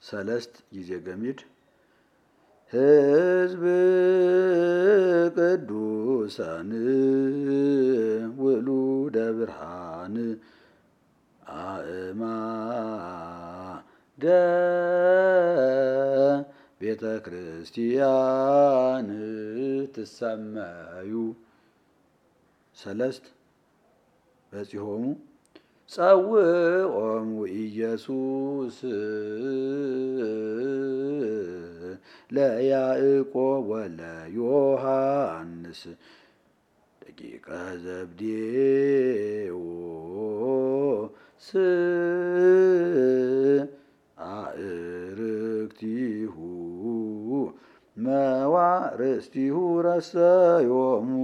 ሰለስት ጊዜ ገሚድ ህዝብ ቅዱሳን ውሉደ ብርሃን አእማደ ቤተ ክርስቲያን ትሰመዩ ሰለስት በጺሆሙ ጸውዖሙ ኢየሱስ ለያዕቆብ ወለዮሐንስ ደቂቀ ዘብዴዎስ አእርክቲሁ መዋርስቲሁ ረሰዮሙ